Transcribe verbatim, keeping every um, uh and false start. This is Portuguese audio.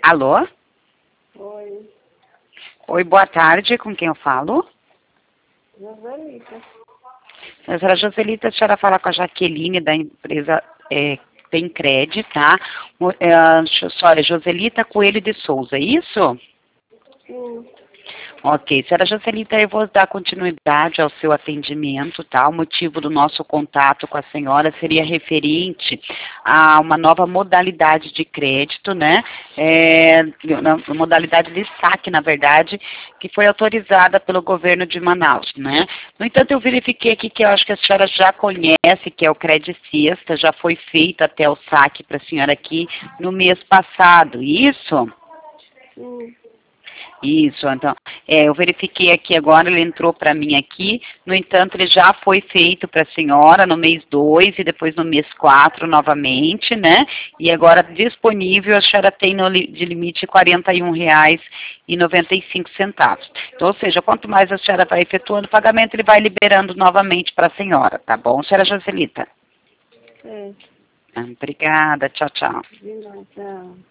Alô? Oi. Oi, boa tarde, com quem eu falo? Joselita. A senhora Joselita, a senhora fala com a Jaqueline da empresa é, Tem Crédito, tá? O- É, a senhora Joselita Coelho de Souza, é isso? Sim. Ok, senhora Joselita, eu vou dar continuidade ao seu atendimento, tá? O motivo do nosso contato com a senhora seria referente a uma nova modalidade de crédito, né? É, na- modalidade de saque, na verdade, que foi autorizada pelo governo de Manaus, né? No entanto, eu verifiquei aqui que eu acho que a senhora já conhece, que é o Credit Sexta, já foi feito até o saque para a senhora aqui no mês passado, isso? Sim. Isso, então, é, eu verifiquei aqui agora, ele entrou para mim aqui, no entanto, ele já foi feito para a senhora no mês dois e depois no mês quatro novamente, né? E agora disponível, a senhora tem no, li- de limite quarenta e um reais e noventa e cinco centavos. Então, ou seja, quanto mais a senhora vai efetuando o pagamento, ele vai liberando novamente para a senhora, tá bom, senhora Joselita? É. Ah, Obrigada, tchau, tchau. De nada. Tchau.